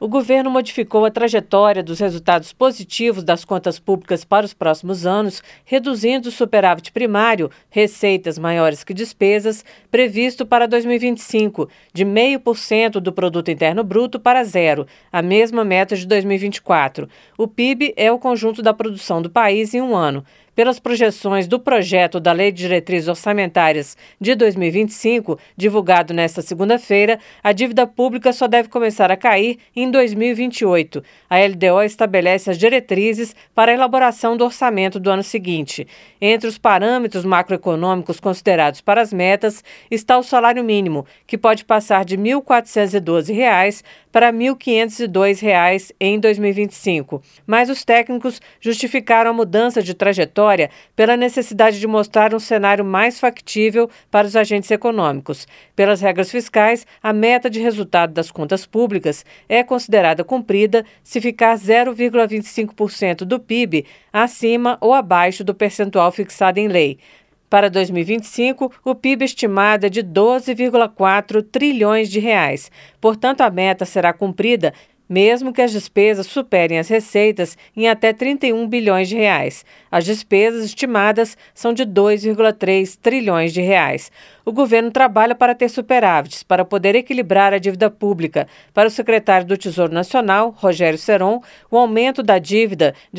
O governo modificou a trajetória dos resultados positivos das contas públicas para os próximos anos, reduzindo o superávit primário, receitas maiores que despesas, previsto para 2025, de 0,5% do Produto Interno Bruto para zero, a mesma meta de 2024. O PIB é o conjunto da produção do país em um ano. Pelas projeções do projeto da Lei de Diretrizes Orçamentárias de 2025, divulgado nesta segunda-feira, a dívida pública só deve começar a cair em 2028. A LDO estabelece as diretrizes para a elaboração do orçamento do ano seguinte. Entre os parâmetros macroeconômicos considerados para as metas está o salário mínimo, que pode passar de R$ 1.412 para R$ 1.502 em 2025. Mas os técnicos justificaram a mudança de trajetória pela necessidade de mostrar um cenário mais factível para os agentes econômicos. Pelas regras fiscais, a meta de resultado das contas públicas é considerada cumprida se ficar 0,25% do PIB acima ou abaixo do percentual fixado em lei. Para 2025, o PIB estimado é de 12,4 trilhões de reais. Portanto, a meta será cumprida mesmo que as despesas superem as receitas em até 31 bilhões de reais. As despesas estimadas são de 2,3 trilhões de reais. O governo trabalha para ter superávites, para poder equilibrar a dívida pública. Para o secretário do Tesouro Nacional, Rogério Serón, o aumento da dívida de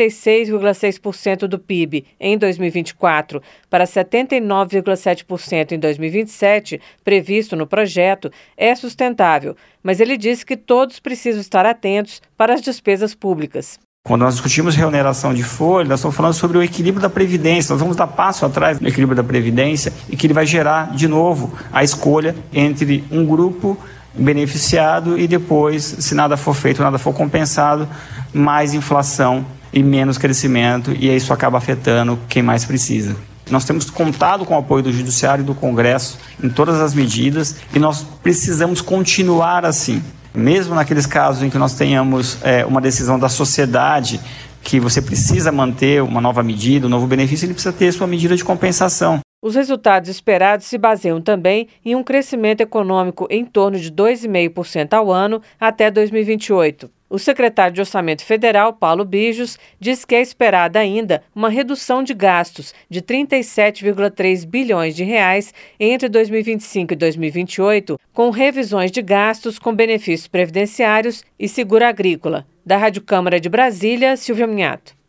76,6% do PIB em 2024 para 79,7% em 2027, previsto no projeto, é sustentável, mas ele disse que todos precisam estar atentos para as despesas públicas. Quando nós discutimos reoneração de folha, nós estamos falando sobre o equilíbrio da Previdência. Nós vamos dar passo atrás no equilíbrio da Previdência e que ele vai gerar, de novo, a escolha entre um grupo beneficiado e depois, se nada for feito, nada for compensado, mais inflação e menos crescimento, e isso acaba afetando quem mais precisa. Nós temos contado com o apoio do Judiciário e do Congresso em todas as medidas e nós precisamos continuar assim. Mesmo naqueles casos em que nós tenhamos uma decisão da sociedade que você precisa manter uma nova medida, um novo benefício, ele precisa ter sua medida de compensação. Os resultados esperados se baseiam também em um crescimento econômico em torno de 2,5% ao ano até 2028. O secretário de Orçamento Federal, Paulo Bijos, diz que é esperada ainda uma redução de gastos de 37,3 bilhões de reais entre 2025 e 2028, com revisões de gastos com benefícios previdenciários e seguro agrícola. Da Rádio Câmara de Brasília, Silvia Minhato.